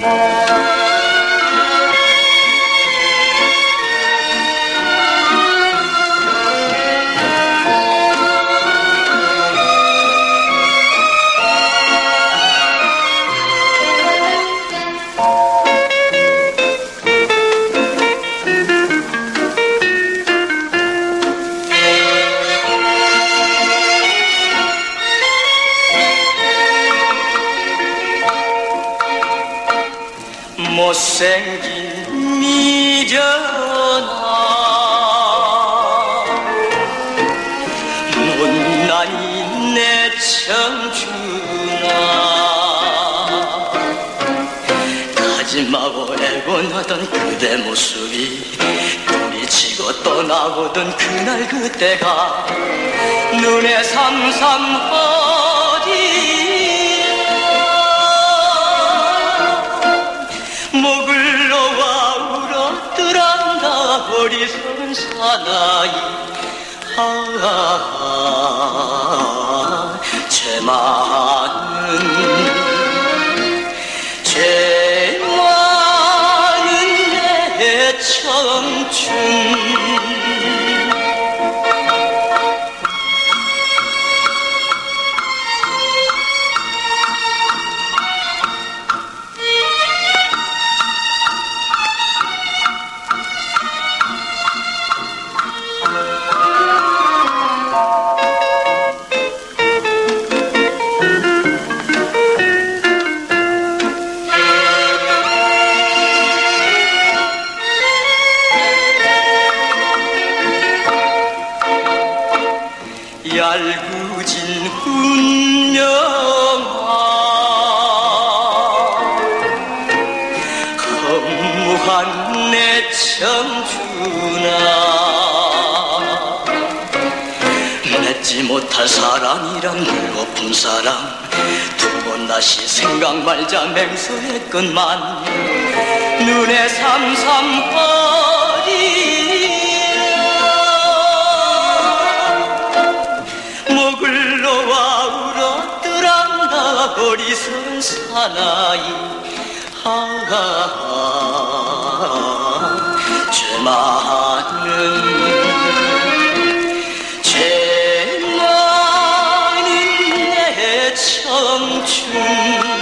못생긴 미련아 못난이 내 청춘아 다짐하고 애곤하던 그대 모습이 돌이치고 떠나보던 그날 그때가 눈에 삼삼하리 목을 놓아 울었더란다 어리석은 사나이 제 많은 내 청춘 얄궂은 운명아 허무한 내 청춘아 맺지 못할 사랑이란 물고픈 사랑 두 번 다시 생각 말자 맹세했건만 눈에 삼삼하리 목을 놓아 울었더란다 어리석은 사나이 제 많은 내 청춘